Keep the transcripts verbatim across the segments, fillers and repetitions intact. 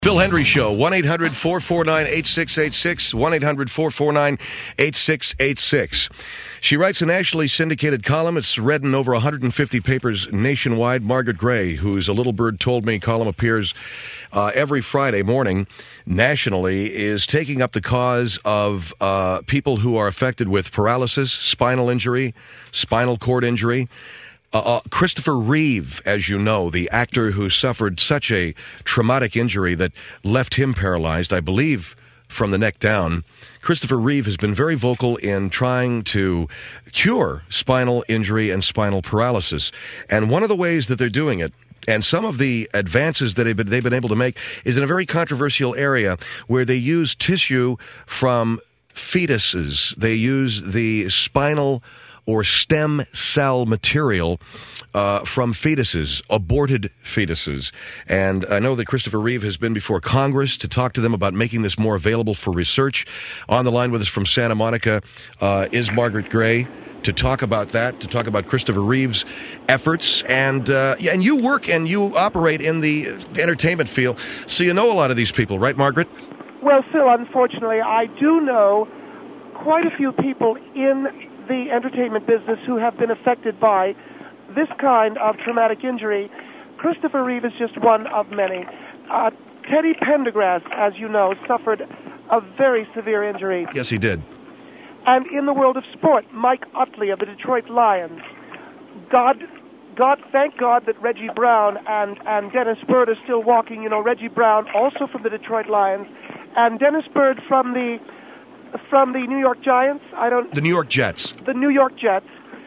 Phil Hendry Show, one eight hundred four four nine eight six eight six, one eight hundred four four nine eight six eight six. She writes a nationally syndicated column. It's read in over one hundred fifty papers nationwide. Margaret Gray, whose A Little Bird Told Me column appears uh, every Friday morning nationally, is taking up the cause of uh, people who are affected with paralysis, spinal injury, spinal cord injury. Uh, uh, Christopher Reeve, as you know, the actor who suffered such a traumatic injury that left him paralyzed, I believe, from the neck down. Christopher Reeve has been very vocal in trying to cure spinal injury and spinal paralysis. And one of the ways that they're doing it, and some of the advances that they've been, they've been able to make, is in a very controversial area where they use tissue from fetuses. They use the spinal or stem cell material uh, from fetuses, aborted fetuses. And I know that Christopher Reeve has been before Congress to talk to them about making this more available for research. On the line with us from Santa Monica uh, is Margaret Gray to talk about that, to talk about Christopher Reeve's efforts. And, uh, yeah, and you work and you operate in the entertainment field, so you know a lot of these people, right, Margaret? Well, Phil, unfortunately, I do know quite a few people in the entertainment business who have been affected by this kind of traumatic injury. Christopher Reeve is just one of many. Uh, Teddy Pendergrass, as you know, suffered a very severe injury. Yes, he did. And in the world of sport, Mike Utley of the Detroit Lions. God, God, thank God that Reggie Brown and, and Dennis Bird are still walking. You know, Reggie Brown, also from the Detroit Lions, and Dennis Bird from the from the New York Giants. I don't. The New York Jets. The New York Jets.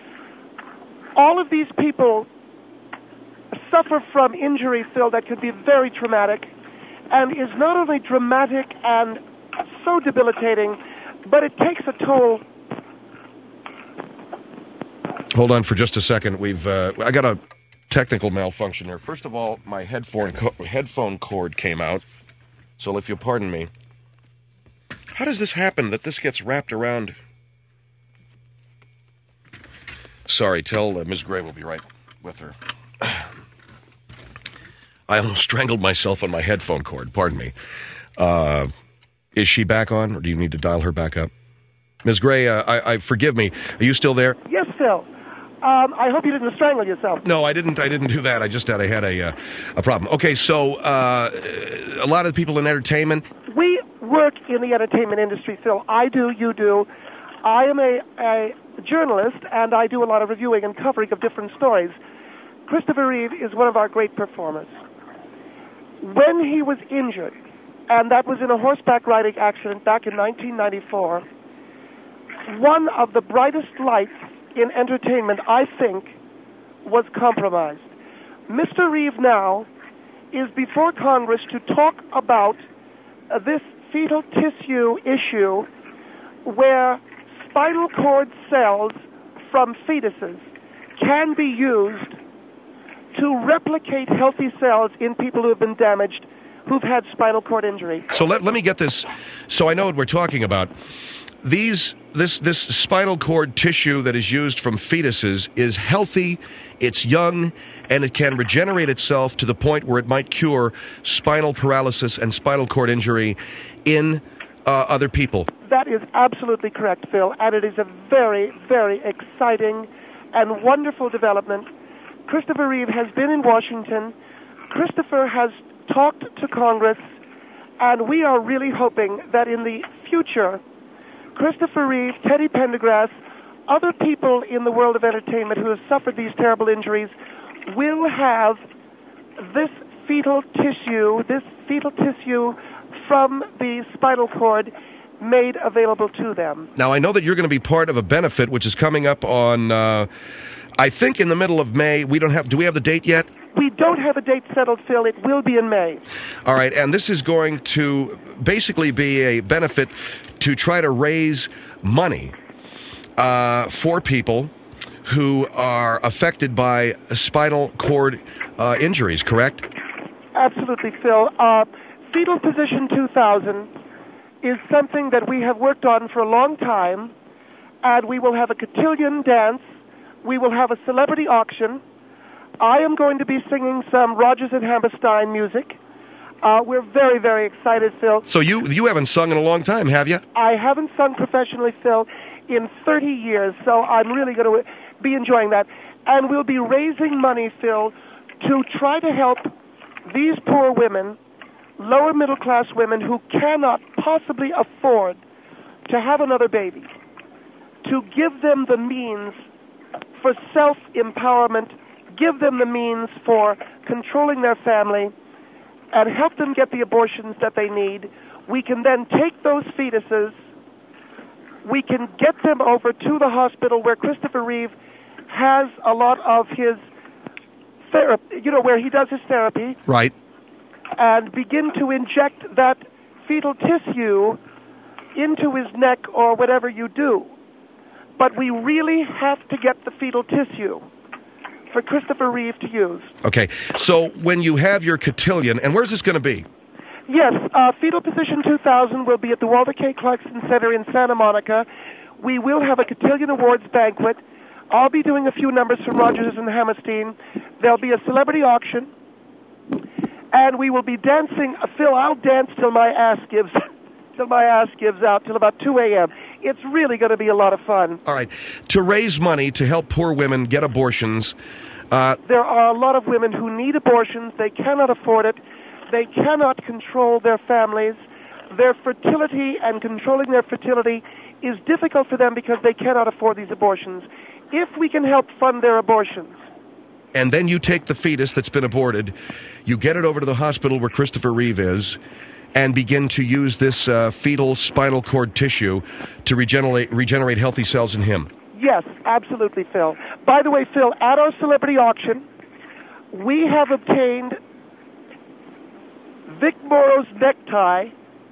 All of these people suffer from injury, Phil, that could be very traumatic, and is not only dramatic and so debilitating, but it takes a toll. Hold on for just a second. We've uh, I got a technical malfunction here. First of all, my headphone co- headphone cord came out, so if you'll pardon me. How does this happen that this gets wrapped around? Sorry, tell uh, Miz Gray we'll be right with her. I almost strangled myself on my headphone cord. Pardon me. Uh, is she back on, or do you need to dial her back up? Miz Gray, uh, I, I forgive me. Are you still there? Yes, Phil. Um, I hope you didn't strangle yourself. No, I didn't. I didn't do that. I just had I had a uh, a problem. Okay, so uh, a lot of people in entertainment. We work in the entertainment industry, Phil. I do. You do. I am a, a journalist, and I do a lot of reviewing and covering of different stories. Christopher Reeve is one of our great performers. When he was injured, and that was in a horseback riding accident back in nineteen ninety-four, one of the brightest lights in entertainment, I think, was compromised. Mister Reeve now is before Congress to talk about uh, this fetal tissue issue where spinal cord cells from fetuses can be used to replicate healthy cells in people who have been damaged, who've had spinal cord injury. So let, let me get this, so I know what we're talking about. These this this spinal cord tissue that is used from fetuses is healthy, it's young, and it can regenerate itself to the point where it might cure spinal paralysis and spinal cord injury in uh, other people. That is absolutely correct, Phil, and it is a very, very exciting and wonderful development. Christopher Reeve has been in Washington. Christopher has talked to Congress, and we are really hoping that in the future, Christopher Reeve, Teddy Pendergrass, other people in the world of entertainment who have suffered these terrible injuries will have this fetal tissue, this fetal tissue from the spinal cord made available to them. Now, I know that you're going to be part of a benefit which is coming up on, uh, I think, in the middle of May. We don't have, do we have the date yet? We don't have a date settled, Phil. It will be in May. All right, and this is going to basically be a benefit to try to raise money uh, for people who are affected by spinal cord uh, injuries, correct? Absolutely, Phil. Uh, Fetal Position two thousand is something that we have worked on for a long time, and we will have a cotillion dance. We will have a celebrity auction. I am going to be singing some Rodgers and Hammerstein music. Uh, we're very, very excited, Phil. So you you haven't sung in a long time, have you? I haven't sung professionally, Phil, in thirty years, so I'm really going to be enjoying that. And we'll be raising money, Phil, to try to help these poor women, lower middle class women who cannot possibly afford to have another baby, to give them the means for self-empowerment, give them the means for controlling their family, and help them get the abortions that they need. We can then take those fetuses, we can get them over to the hospital where Christopher Reeve has a lot of his therapy, you know, where he does his therapy. Right. And begin to inject that fetal tissue into his neck or whatever you do. But we really have to get the fetal tissue for Christopher Reeve to use. Okay, so when you have your cotillion, and where's this going to be? Yes, uh, Fetal Position two thousand will be at the Walter K. Clarkson Center in Santa Monica. We will have a Cotillion Awards banquet. I'll be doing a few numbers from Rogers and Hammerstein. There'll be a celebrity auction. And we will be dancing. Uh, Phil, I'll dance till my ass gives till my ass gives out, till about two a.m. It's really going to be a lot of fun. All right. To raise money to help poor women get abortions. Uh, there are a lot of women who need abortions. They cannot afford it. They cannot control their families. Their fertility and controlling their fertility is difficult for them because they cannot afford these abortions. If we can help fund their abortions. And then you take the fetus that's been aborted, you get it over to the hospital where Christopher Reeve is, and begin to use this uh, fetal spinal cord tissue to regenerate regenerate healthy cells in him. Yes, absolutely, Phil. By the way, Phil, at our celebrity auction, we have obtained Vic Morrow's necktie,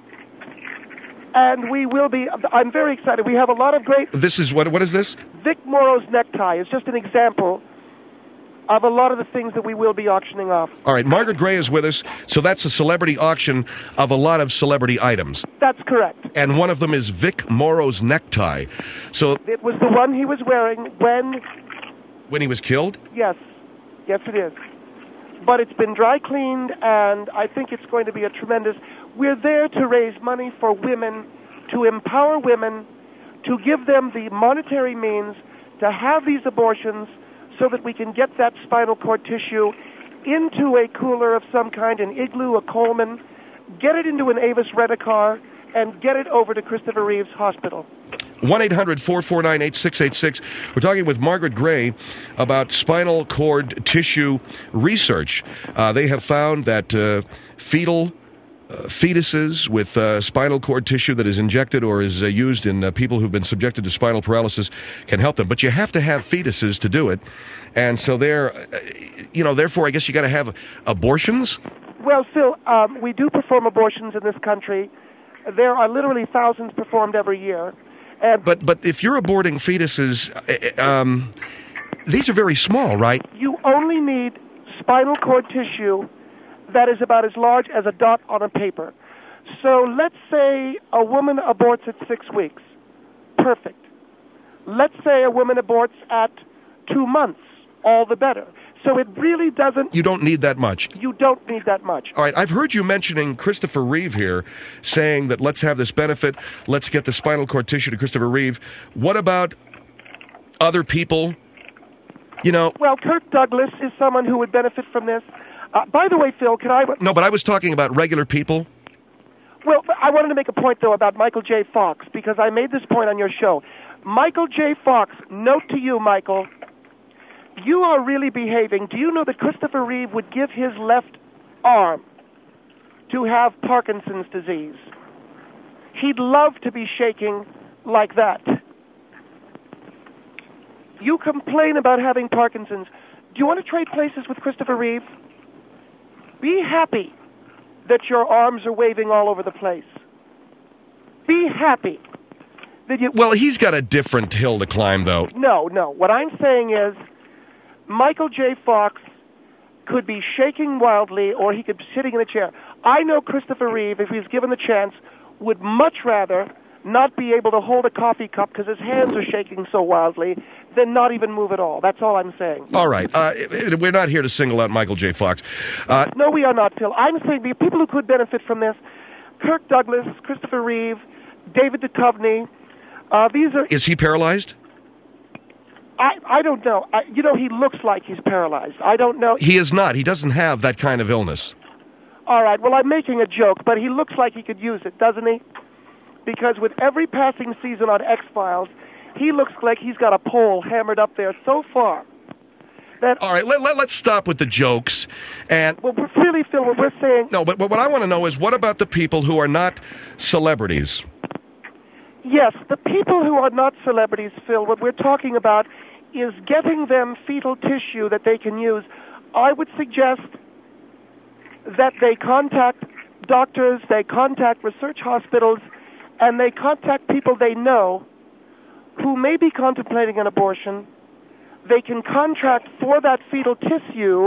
and we will be, I'm very excited. We have a lot of great... This is, what? what is this? Vic Morrow's necktie is just an example of a lot of the things that we will be auctioning off. All right, Margaret Gray is with us, so that's a celebrity auction of a lot of celebrity items. That's correct. And one of them is Vic Morrow's necktie. So it was the one he was wearing when... When he was killed? Yes. Yes, it is. But it's been dry cleaned, and I think it's going to be a tremendous... We're there to raise money for women, to empower women, to give them the monetary means to have these abortions so that we can get that spinal cord tissue into a cooler of some kind, an Igloo, a Coleman, get it into an Avis Rent-A-Car, and get it over to Christopher Reeve's hospital. one eight hundred four four nine eight six eight six. We're talking with Margaret Gray about spinal cord tissue research. Uh, they have found that uh, fetal uh, fetuses with uh, spinal cord tissue that is injected or is uh, used in uh, people who've been subjected to spinal paralysis can help them. But you have to have fetuses to do it. And so they're, uh, you know, therefore I guess you got to have abortions? Well, Phil, um, we do perform abortions in this country. There are literally thousands performed every year. And but but if you're aborting fetuses, um, these are very small, right? You only need spinal cord tissue that is about as large as a dot on a paper. So let's say a woman aborts at six weeks. Perfect. Let's say a woman aborts at two months. All the better. So it really doesn't... You don't need that much. You don't need that much. All right, I've heard you mentioning Christopher Reeve here, saying that let's have this benefit, let's get the spinal cord tissue to Christopher Reeve. What about other people? You know... Well, Kirk Douglas is someone who would benefit from this. Uh, by the way, Phil, can I... No, but I was talking about regular people. Well, I wanted to make a point, though, about Michael J. Fox, because I made this point on your show. Michael J. Fox, note to you, Michael... You are really behaving. Do you know that Christopher Reeve would give his left arm to have Parkinson's disease? He'd love to be shaking like that. You complain about having Parkinson's. Do you want to trade places with Christopher Reeve? Be happy that your arms are waving all over the place. Be happy that you... Well, he's got a different hill to climb, though. No, no. What I'm saying is... Michael J. Fox could be shaking wildly, or he could be sitting in a chair. I know Christopher Reeve, if he's given the chance, would much rather not be able to hold a coffee cup because his hands are shaking so wildly then not even move at all. That's all I'm saying. All right. Uh, we're not here to single out Michael J. Fox. Uh, no, we are not, Phil. I'm saying the people who could benefit from this, Kirk Douglas, Christopher Reeve, David Duchovny, uh, these are... Is he paralyzed? I, I don't know. I, you know, he looks like he's paralyzed. I don't know. He is not. He doesn't have that kind of illness. All right. Well, I'm making a joke, but he looks like he could use it, doesn't he? Because with every passing season on X-Files, he looks like he's got a pole hammered up there so far that... All right, let, let, let's stop with the jokes. And well, really, Phil, what we're saying... No, but, but what I want to know is, what about the people who are not celebrities? Yes, the people who are not celebrities, Phil, what we're talking about is getting them fetal tissue that they can use. I would suggest that they contact doctors, they contact research hospitals, and they contact people they know who may be contemplating an abortion. They can contract for that fetal tissue,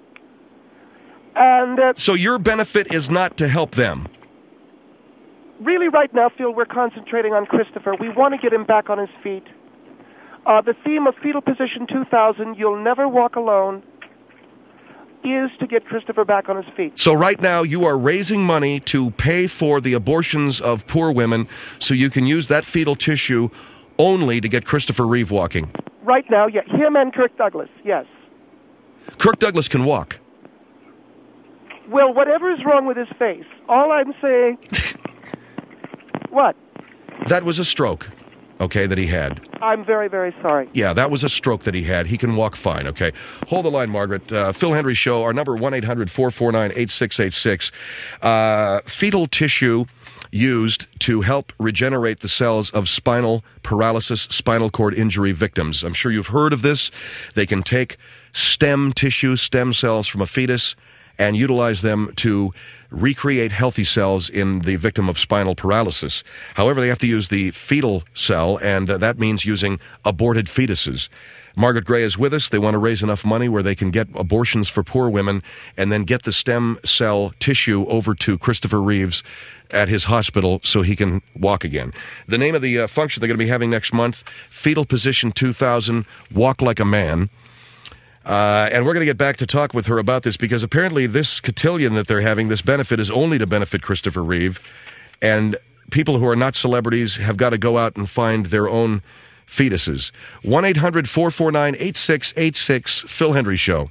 and... Uh, so your benefit is not to help them? Really, right now, Phil, we're concentrating on Christopher. We want to get him back on his feet. Uh, the theme of Fetal Position two thousand, You'll Never Walk Alone, is to get Christopher back on his feet. So right now you are raising money to pay for the abortions of poor women so you can use that fetal tissue only to get Christopher Reeve walking. Right now, yeah. Him and Kirk Douglas, yes. Kirk Douglas can walk. Well, whatever is wrong with his face, all I'm saying... What? That was a stroke, okay, that he had. I'm very, very sorry. Yeah, that was a stroke that he had. He can walk fine, okay? Hold the line, Margaret. Uh, Phil Hendrie Show, our number, one eight hundred four four nine eight six eight six. Uh, fetal tissue used to help regenerate the cells of spinal paralysis, spinal cord injury victims. I'm sure you've heard of this. They can take stem tissue, stem cells from a fetus, and utilize them to recreate healthy cells in the victim of spinal paralysis. However, they have to use the fetal cell, and uh, that means using aborted fetuses. Margaret Gray is with us. They want to raise enough money where they can get abortions for poor women and then get the stem cell tissue over to Christopher Reeves at his hospital so he can walk again. The name of the uh, function they're going to be having next month, Fetal Position two thousand, Walk Like a Man. Uh, and we're going to get back to talk with her about this because apparently this cotillion that they're having, this benefit, is only to benefit Christopher Reeve. And people who are not celebrities have got to go out and find their own fetuses. one eight hundred four four nine eight six eight six, Phil Hendrie Show.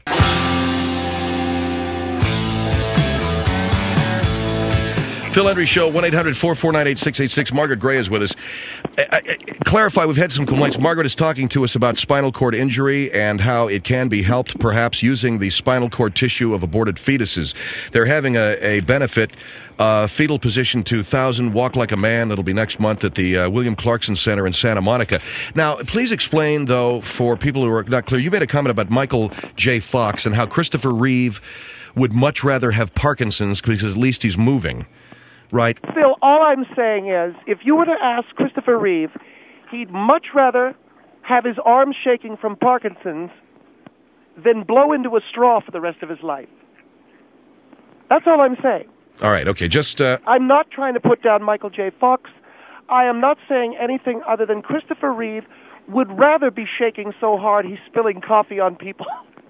Phil Hendrie Show, one eight hundred four four nine eight six eight six. Margaret Gray is with us. I, I, clarify, we've had some complaints. Margaret is talking to us about spinal cord injury and how it can be helped, perhaps, using the spinal cord tissue of aborted fetuses. They're having a, a benefit, uh, Fetal Position two thousand, Walk Like a Man. It'll be next month at the uh, William Clarkson Center in Santa Monica. Now, please explain, though, for people who are not clear, you made a comment about Michael J. Fox and how Christopher Reeve would much rather have Parkinson's because at least he's moving. Right. Phil, all I'm saying is, if you were to ask Christopher Reeve, he'd much rather have his arm shaking from Parkinson's than blow into a straw for the rest of his life. That's all I'm saying. All right, okay, just... Uh... I'm not trying to put down Michael J. Fox. I am not saying anything other than Christopher Reeve would rather be shaking so hard he's spilling coffee on people,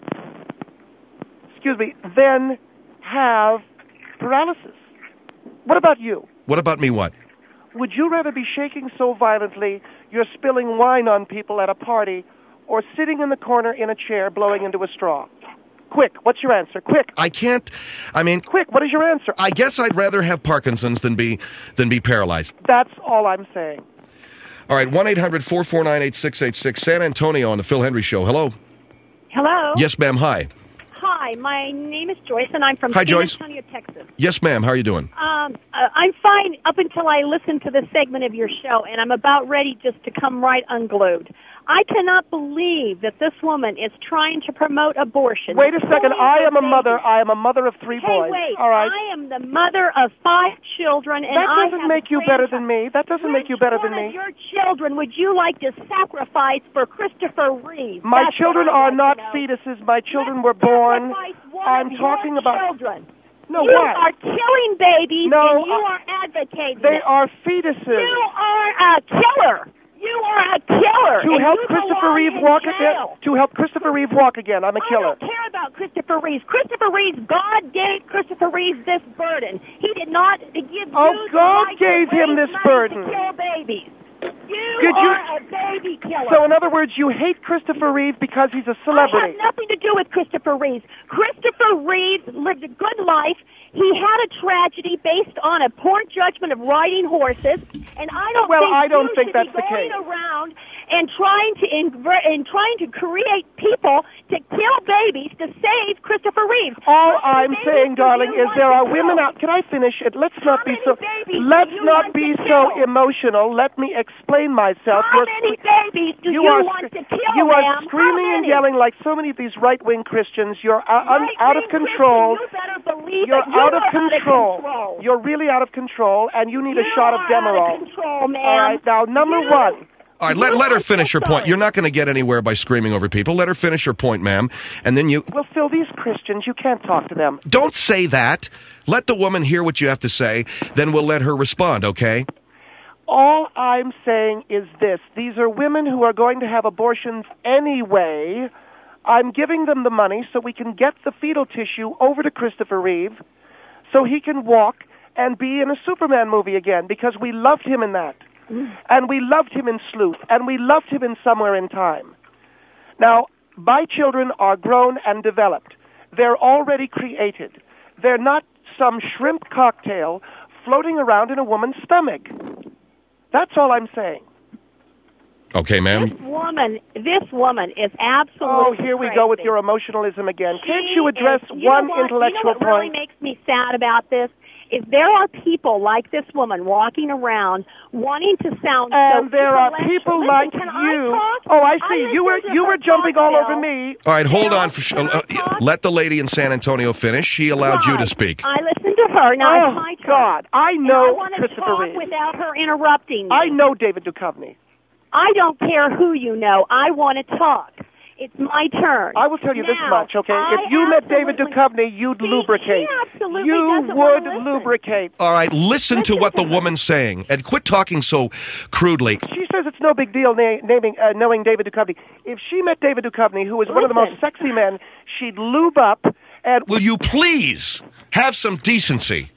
excuse me, than have paralysis. What about you? What about me what? Would you rather be shaking so violently you're spilling wine on people at a party or sitting in the corner in a chair blowing into a straw? Quick, what's your answer? Quick. I can't, I mean... Quick, what is your answer? I guess I'd rather have Parkinson's than be than be paralyzed. That's all I'm saying. All right, one eight hundred four four nine eight six eight six, San Antonio on the Phil Hendrie Show. Hello? Hello? Yes, ma'am, hi. Hi, my name is Joyce, and I'm from Hi, San Joyce. Antonio, Texas. Yes, ma'am, how are you doing? Um, uh, I'm fine up until I listened to this segment of your show, and I'm about ready just to come right unglued. I cannot believe that this woman is trying to promote abortion. Wait a second. I am a mother. I am a mother of three hey, boys. wait. All right. I am the mother of five children, and that I doesn't have make you better than me. That doesn't Which make you better one than me. Of your children would you like to sacrifice for Christopher Reeve? My That's children what I'd are like not to know. fetuses. My children Let's were born. sacrifice one I'm of talking your about children. No, you what? are killing babies, No, and you uh, are advocating They it. are fetuses. You are a killer. You You are a killer. To and help you Christopher belong Reeve in walk jail. again. To help Christopher Reeve walk again. I'm a killer. I don't care about Christopher Reeve. Christopher Reeve, God gave Christopher Reeve this burden. He did not give Oh, you God the right gave to him raise this money burden. to kill babies. You Did you- are a baby killer. So, in other words, you hate Christopher Reeve because he's a I celebrity. have nothing to do with Christopher Reeve. Christopher Reeve lived a good life. He had a tragedy based on a poor judgment of riding horses, and I don't Well, think I don't you think should that's be the going case. around and trying to invert and trying to create people to kill babies to save Christopher Reeve. All How many I'm babies saying, do darling, you is want there to are kill? women out. Can I finish it? Let's not How be many so. babies do Let's you not want be to so kill? emotional. Let me explain myself. How You're many scre- babies do you, are want scre- to kill, You are ma'am? screaming How and many? yelling like so many of these right-wing Christians. You're uh, un- Right, out of Christian, control. You better believe You're it. You out of are control. Out of control. You're really out of control, and you need You a shot of are Demerol. Out of control, ma'am. All right, now number You- one. All right, let, You let her are finish so her point. sorry. You're not going to get anywhere by screaming over people. Let her finish her point, ma'am. And then you... Well, Phil, these Christians, you can't talk to them. Don't say that. Let the woman hear what you have to say. Then we'll let her respond, okay? All I'm saying is this. These are women who are going to have abortions anyway. I'm giving them the money so we can get the fetal tissue over to Christopher Reeve so he can walk and be in a Superman movie again because we loved him in that. And we loved him in Sleuth. And we loved him in Somewhere in Time. Now, my children are grown and developed. They're already created. They're not some shrimp cocktail floating around in a woman's stomach. That's all I'm saying. Okay, ma'am. This woman, this woman is absolutely Oh, here we go with crazy. your emotionalism again. Can't She you address is- you one know what? intellectual you know what point? really makes me sad about this? Is there are people like this woman walking around wanting to sound And so there are intellectual. people Listen, like can you. I talk? Oh, I I see. You were listened to you her were jumping talk, all over Bill. me. All right, hold Bill, on. For, can I uh, talk? let the lady in San Antonio finish. She allowed you to Right. speak. I listened to her. Now Oh, it's my turn. God. I And know I want to Christopher talk Reeve. without her interrupting me. I know David Duchovny. I don't care who you know. I want to talk. It's my turn. I will tell you this Now, much, okay? I If you met David absolutely- Duchovny, you'd See, lubricate. She absolutely You doesn't would want to listen. lubricate. All right, listen to Listen what to the her. woman's saying. And quit talking so crudely. She says it's no big deal na- naming, uh, knowing David Duchovny. If she met David Duchovny, who is one of the most Listen. sexy men, she'd lube up and... Will you please have some decency?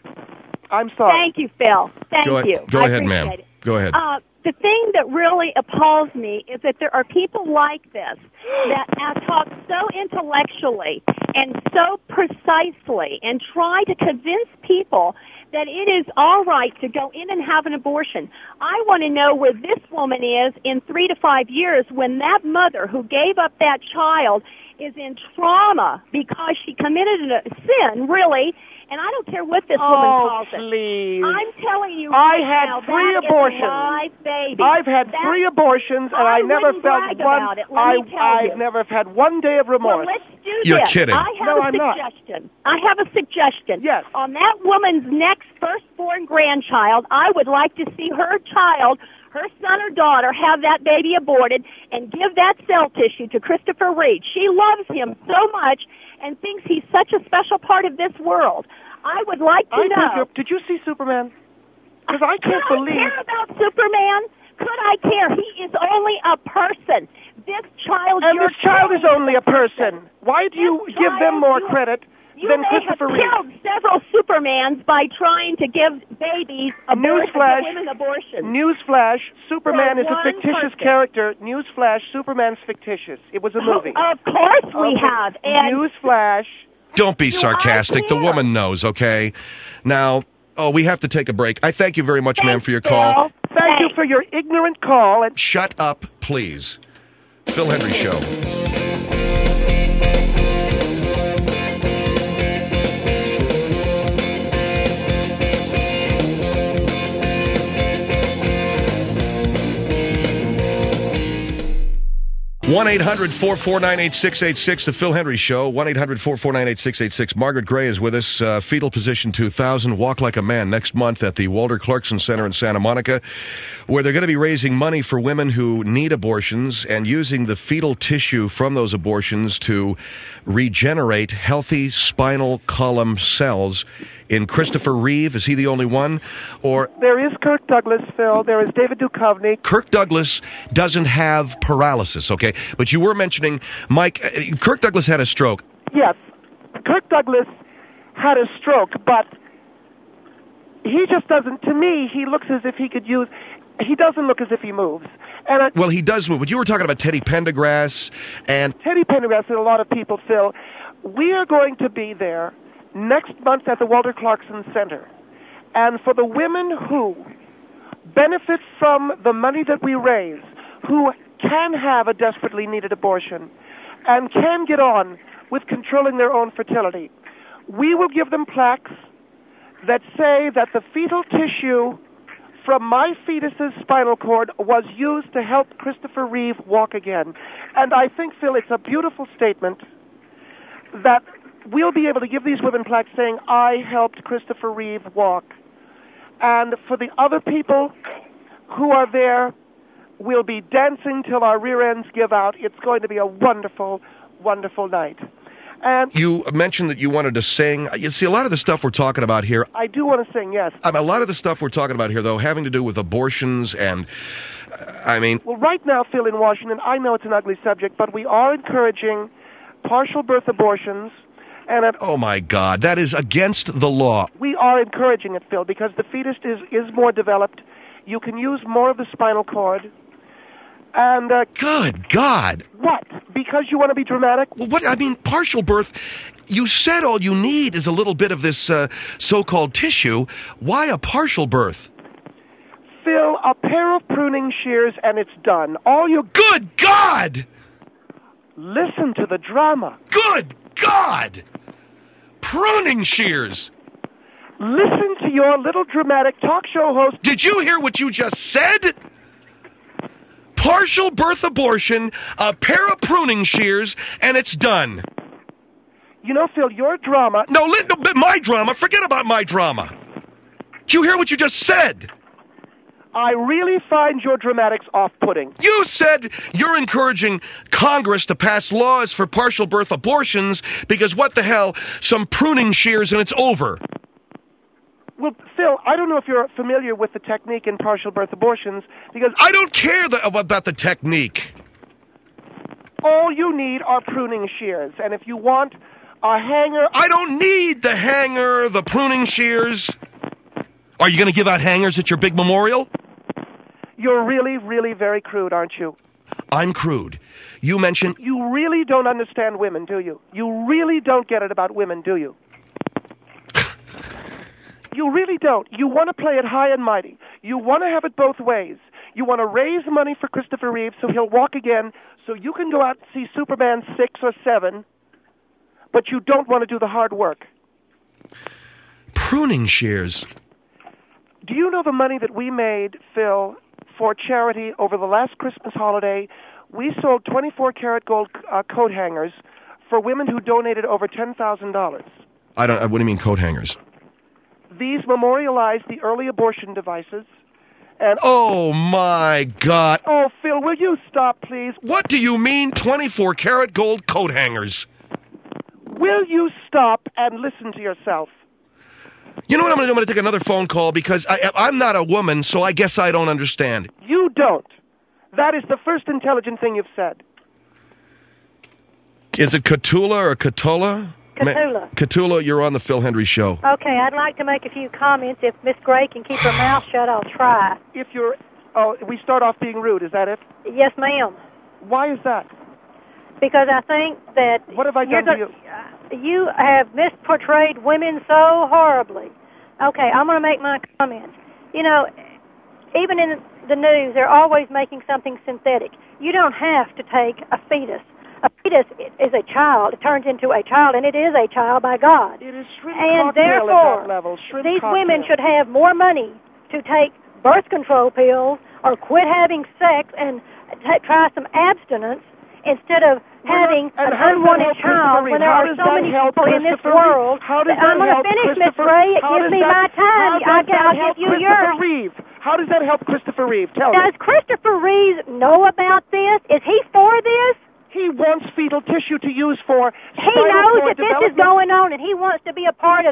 I'm sorry. Thank you, Phil. Thank Go, you. go I ahead, ma'am. appreciate it. Go ahead. Uh, the thing that really appalls me is that there are people like this that uh, talk so intellectually and so precisely and try to convince people that it is all right to go in and have an abortion. I want to know where this woman is in three to five years when that mother who gave up that child is in trauma because she committed a sin, really, and I don't care what this woman Oh, calls it. please. I'm telling you I right had now, three that abortions. Is a live baby. I've had That- three abortions, and I I, never wouldn't felt brag one. about it, let I, me tell I've you. never had one day of Well, remorse. let's do You're this. kidding. I have No, a I'm not. suggestion. I have a suggestion. Yes. On that woman's next firstborn grandchild, I would like to see her child, her son or daughter, have that baby aborted and give that cell tissue to Christopher Reeve. She loves him so much and thinks he's such a special part of this world. I would like to I know. think you're- did you see Superman? Because I can't Could believe. I care about Superman? Could I care? He is only a person. This child, And you're this child is killing only a person. Why do you This give them child, more you- credit You than may Christopher have Reeve? killed several Supermans by trying to give babies abortion, Newsflash. give women abortion. Newsflash: Superman For is a one fictitious person. character. Newsflash: Superman's fictitious. It was a movie. Of course we Okay. have. And Newsflash. Don't be You sarcastic. are The here. woman knows, okay? Now, oh, we have to take a break. I thank you very much, ma'am, Thanks, for your Bill. call. Thank you Thanks. for your ignorant call. And Shut up, please. Phil Henry Show. one eight hundred four four nine eight six eight six, The Phil Henry Show. one eight hundred four four nine eight six eight six. Margaret Gray is with us. Uh, Fetal Position two thousand, Walk Like a Man, next month at the Walter Clarkson Center in Santa Monica, where they're going to be raising money for women who need abortions and using the fetal tissue from those abortions to regenerate healthy spinal column cells in Christopher Reeve? Is he the only one? Or There is Kirk Douglas, Phil. There is David Duchovny. Kirk Douglas doesn't have paralysis, okay? But you were mentioning, Mike, uh, Kirk Douglas had a stroke. Yes, Kirk Douglas had a stroke, but he just doesn't, to me, he looks as if he could use, he doesn't look as if he moves. And I, Well, he does move, but you were talking about Teddy Pendergrass and... Teddy Pendergrass and a lot of people, Phil, we are going to be there next month at the Walter Clarkson Center. And for the women who benefit from the money that we raise, who can have a desperately needed abortion, and can get on with controlling their own fertility, we will give them plaques that say that the fetal tissue from my fetus's spinal cord was used to help Christopher Reeve walk again. And I think, Phil, it's a beautiful statement that we'll be able to give these women plaques saying, I helped Christopher Reeve walk. And for the other people who are there, we'll be dancing till our rear ends give out. It's going to be a wonderful, wonderful night. And You mentioned that you wanted to sing. You see, a lot of the stuff we're talking about here, I do want to sing, yes. um, a lot of the stuff we're talking about here, though, having to do with abortions and, uh, I mean, Well, right now, Phil, in Washington, I know it's an ugly subject, but we are encouraging partial birth abortions, and at, oh my God, that is against the law. we are encouraging it, Phil, because the fetus is, is more developed. You can use more of the spinal cord. And uh, Good God. what? Because you want to be dramatic? Well, what, I mean, partial birth, you said all you need is a little bit of this uh, so-called tissue. Why a partial birth? Phil, a pair of pruning shears and it's done. All you... Good God! Listen to the drama. Good God! Pruning shears! Listen to your little dramatic talk show host. Did you hear what you just said? Partial birth abortion, a pair of pruning shears, and it's done. You know, Phil, your drama... No, li- no, but my drama. Forget about my drama. Did you hear what you just said? I really find your dramatics off-putting. You said you're encouraging Congress to pass laws for partial birth abortions because what the hell, some pruning shears and it's over. Well, Phil, I don't know if you're familiar with the technique in partial birth abortions, because I don't care the, about the technique. all you need are pruning shears. And if you want a hanger... I don't need the hanger, the pruning shears. Are you going to give out hangers at your big memorial? You're really, really very crude, aren't you? I'm crude. You mentioned... You really don't understand women, do you? You really don't get it about women, do you? You really don't. You want to play it high and mighty. You want to have it both ways. You want to raise money for Christopher Reeve so he'll walk again, so you can go out and see Superman six or seven, but you don't want to do the hard work. Pruning shears. Do you know the money that we made, Phil, for charity over the last Christmas holiday? We sold twenty-four karat gold uh, coat hangers for women who donated over ten thousand dollars. I don't... What do you mean coat hangers? These memorialize the early abortion devices. And Oh, my God. oh, Phil, will you stop, please? What do you mean twenty-four karat gold coat hangers? Will you stop and listen to yourself? You know what I'm going to do? I'm going to take another phone call because I, I'm not a woman, so I guess I don't understand. You don't. That is the first intelligent thing you've said. Is it Catula or Catola? Catula. Catula, you're on the Phil Hendry Show. Okay, I'd like to make a few comments. If Miss Gray can keep her mouth shut, I'll try. If you're... Oh, we start off being rude, is that it? Yes, ma'am. Why is that? Because I think that... What have I you're done to go- uh, You have misportrayed women so horribly. Okay, I'm going to make my comments. You know, even in the news, they're always making something synthetic. You don't have to take a fetus. A fetus is a child. It turns into a child, and it is a child by God. It is shrimp And cocktail therefore, at that level. Shrimp these cocktail. women should have more money to take birth control pills or quit having sex and t- try some abstinence instead of having And an how does that unwanted help child Christopher when Reeve? there How are does so that many help people in this Christopher Reeve? world. How does I'm that going help to finish, Miss Christopher- Gray. It how gives does me that- my time. How I'll, does get, that I'll help give you Christopher yours. Reeve? How does that help Christopher Reeve? Tell Does me. Christopher Reeve know about this? Is he for this? He wants fetal tissue to use for He spinal knows cord that this is development. going on, and he wants to be a part of this.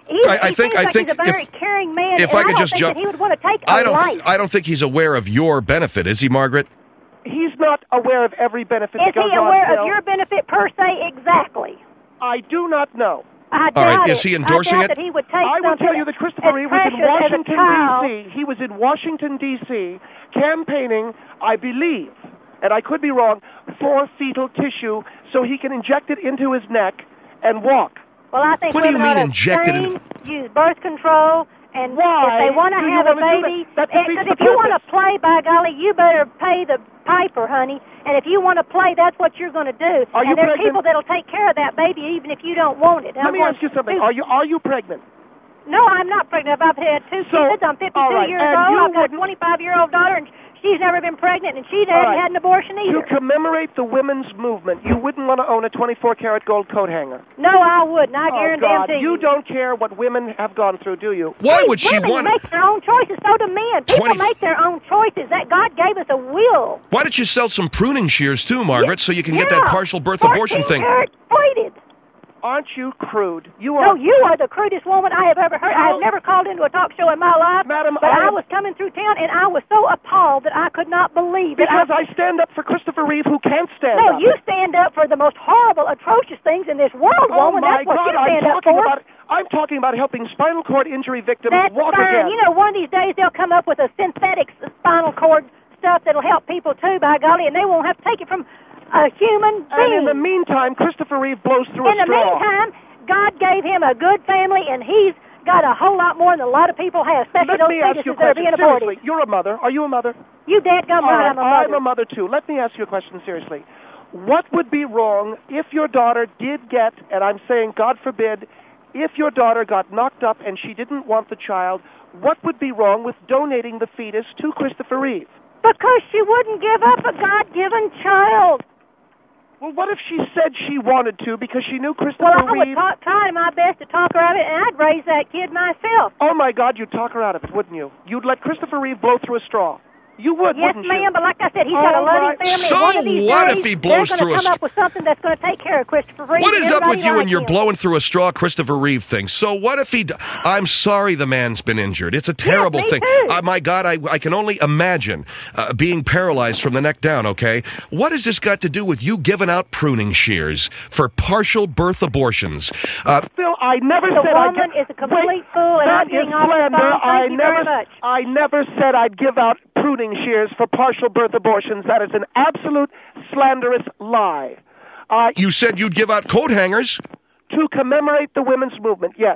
He's, I, I he think seems I like think he's a very if, caring man. if and I I could don't just think jump, that he would want to take I a don't. life. I don't think he's aware of your benefit, is he, Margaret? He's not aware of every benefit Is that goes he on, aware Phil. of your benefit per se? Exactly. I do not know. I All right, doubt is it. he endorsing I doubt it? that he would take I will something tell you that Christopher as Reeve was in precious as a Washington, child. D C He was in Washington, D C, campaigning, I believe, and I could be wrong, for fetal tissue so he can inject it into his neck and walk. Well, I think What do you women mean ought to inject it in- abstain, use birth control, and Why if they want to do you have a wanna do that? baby, That defeats because the if you want to purpose. play, by golly, you better pay the piper, honey. And if you want to play, that's what you're going to do. Are you and there's pregnant? people that'll take care of that baby even if you don't want it. Let I'm me going ask you to- something. Are you are you pregnant? No, I'm not pregnant. I've had two So, kids. I'm fifty-two all right, years and old. you I've got a wouldn't- twenty-five-year-old daughter, and she's never been pregnant, and she All hasn't right. had an abortion either. To commemorate the women's movement, you wouldn't want to own a twenty-four karat gold coat hanger. No, I wouldn't. I Oh, guarantee God, you. you don't care what women have gone through, do you? Why Hey, would she women want? make their own choices? So do men. People twenty make their own choices. That God gave us a will. Why don't you sell some pruning shears too, Margaret, so you can get that Yeah. partial birth fourteen abortion thing? Uh, karat plated. Aren't you crude? You No, are. you are the crudest woman I have ever heard. I have never called into a talk show in my life, Madam, but I I am- was coming through town, and I was so appalled that I could not believe that Because I... I stand up for Christopher Reeve, who can't stand No, up. you stand up for the most horrible, atrocious things in this world, Oh woman. my That's what God! you I'm stand up talking for. about. I'm talking about helping spinal cord injury victims That's walk fine. again. You know, one of these days they'll come up with a synthetic s- spinal cord stuff that'll help people too, by golly, and they won't have to take it from a human and being. in the meantime, Christopher Reeve blows through In a the straw. meantime, God gave him a good family, and he's got a whole lot more than a lot of people have, especially Let those me ask you a fetuses that are question. being aborted. Seriously, you're a mother. Are you a mother? You dadgum All right, right, I'm a mother. I'm a mother too. Let me ask you a question seriously. What would be wrong if your daughter did get, and I'm saying God forbid, if your daughter got knocked up and she didn't want the child, what would be wrong with donating the fetus to Christopher Reeve? Because she wouldn't give up a God-given child. Well, what if she said she wanted to because she knew Christopher Well, I would Reeve? talk, try my best to talk her out of it, and I'd raise that kid myself. Oh, my God, you'd talk her out of it, wouldn't you? You'd let Christopher Reeve blow through a straw. You would, Yes, wouldn't ma'am, you? but like I said, he's got a All loving right. family. So and one of these what days, if he blows they're through going a to come st- up with something that's going to take care of Christopher Reeve. What and is up with everybody you like and your him. blowing through a straw Christopher Reeve thing? So what if he... D- I'm sorry the man's been injured. It's a terrible me thing. too. Uh, my God, I, I can only imagine uh, being paralyzed from the neck down, okay? What has this got to do with you giving out pruning shears for partial birth abortions? Uh, Phil, I never The said I'd woman gi- is a complete Wait, fool, and that I'm getting is off the slander. phone. Thank I you never, very much. I never said I'd give out pruning shears for partial birth abortions. That is an absolute slanderous lie. Uh, you said you'd give out coat hangers. to commemorate the women's movement, yes.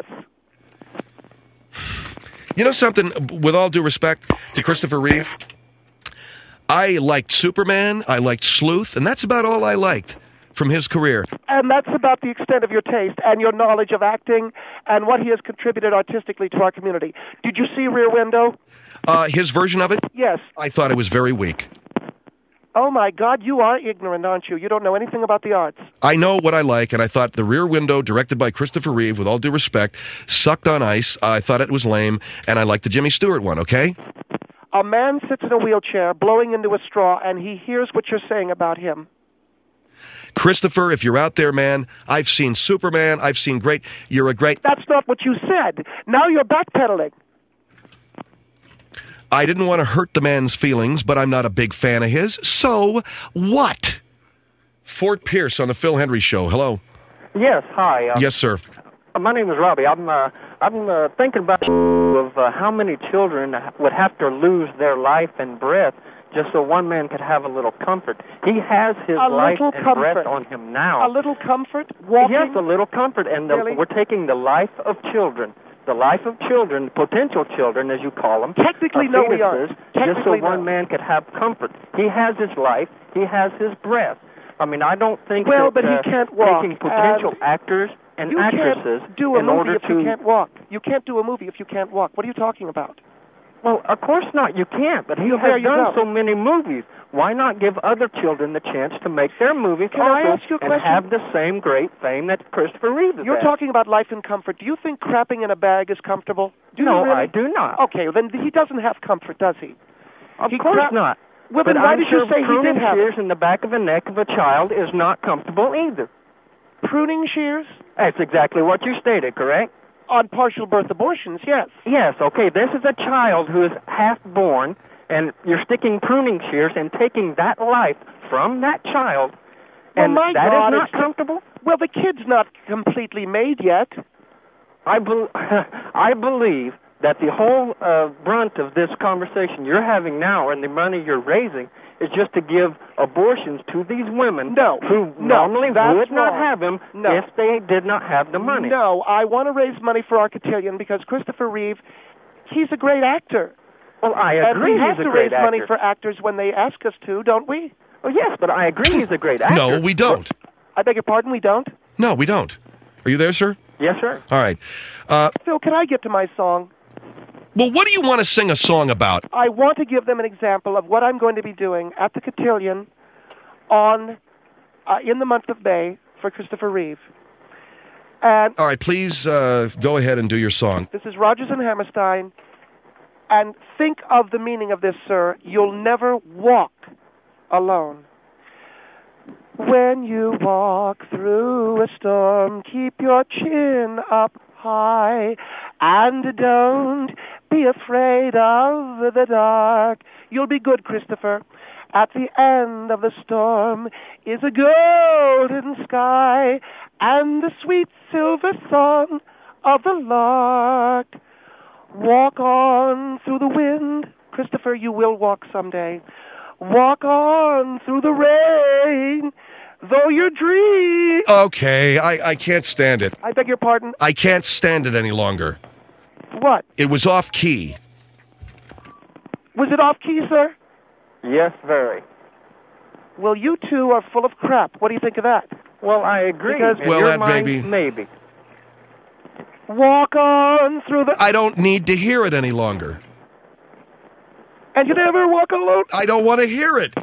You know something, with all due respect to Christopher Reeve, I liked Superman, I liked Sleuth, and that's about all I liked from his career. And that's about the extent of your taste and your knowledge of acting and what he has contributed artistically to our community. Did you see Rear Window? Uh, his version of it, Yes. I thought it was very weak. Oh, my God, you are ignorant, aren't you? You don't know anything about the arts. I know what I like, and I thought The Rear Window, directed by Christopher Reeve, with all due respect, sucked on ice. I thought it was lame, and I liked the Jimmy Stewart one, okay? A man sits in a wheelchair blowing into a straw, and he hears what you're saying about him. Christopher, if you're out there, man, I've seen Superman, I've seen great, you're a great... That's not what you said. Now you're backpedaling. I didn't want to hurt the man's feelings, but I'm not a big fan of his, so what? Fort Pierce on the Phil Hendry Show, hello. Yes, hi. Uh, Yes, sir. uh, my name is Robbie. I'm uh, I'm uh, thinking about of uh, how many children would have to lose their life and breath just so one man could have a little comfort. He has his A life little and comfort. breath on him now. A little comfort, walking. Yes, a little comfort, and the, Really? we're taking the life of children. The life of children, potential children, as you call them. Technically, uh, no, we aren't. fetuses, just so Technically, one no. man could have comfort. He has his life. He has his breath. I mean, I don't think Well, that but he uh, can't walk, taking potential and actors and You actresses can't do a in movie order if to you can't walk. You can't do a movie if you can't walk. What are you talking about? Well, of course not. You can't. But he Well, there has you done go. so many movies. Why not give other children the chance to make their movies Can I also ask you a and question? have the same great fame that Christopher Reeve has You're had? talking about life and comfort. Do you think crapping in a bag is comfortable? Do No, you really? I do not. Okay, then he doesn't have comfort, does he? Of he course crap- not. Well, but then why I'm did sure you say he pruning did have shears it? in the back of the neck of a child is not comfortable either. Pruning shears? That's exactly what you stated, correct? On partial birth abortions, yes. Yes, okay, this is a child who is half-born, and you're sticking pruning shears and taking that life from that child, and well, my that God, is not it's comfortable? Well, the kid's not completely made yet. I, be- I believe that the whole uh, brunt of this conversation you're having now and the money you're raising is just to give abortions to these women no, who no, normally that's would not wrong. have them no. if they did not have the money. No, I want to raise money for our cotillion because Christopher Reeve, he's a great actor. Well, I and agree we have he's to a great raise actor. money for actors when they ask us to, don't we? Oh, yes, but I agree he's a great actor. No, we don't. I beg your pardon, we don't? No, we don't. Are you there, sir? Yes, sir. All right. Uh, Phil, can I get to my song? well, what do you want to sing a song about? I want to give them an example of what I'm going to be doing at the cotillion on uh, in the month of May for Christopher Reeve. And All right, please uh, go ahead and do your song. this is Rodgers and Hammerstein. And think of the meaning of this, sir. You'll never walk alone. When you walk through a storm, keep your chin up high, and don't be afraid of the dark. You'll be good, Christopher. At the end of the storm is a golden sky and the sweet silver song of the lark. Walk on through the wind. Christopher, you will walk someday. Walk on through the rain, though your dream... Okay, I, I can't stand it. I beg your pardon? I can't stand it any longer. What? It was off key. Was it off key, sir? Yes, very. Well, you two are full of crap. What do you think of that? Well, I agree. Because- In Well, your that mind, baby- maybe. Walk on through the... I don't need to hear it any longer. And you never walk alone? I don't want to hear it.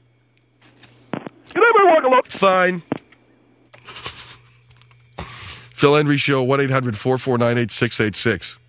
You never walk alone? Fine. Phil Hendry Show, one eight hundred four four nine eight six eight six.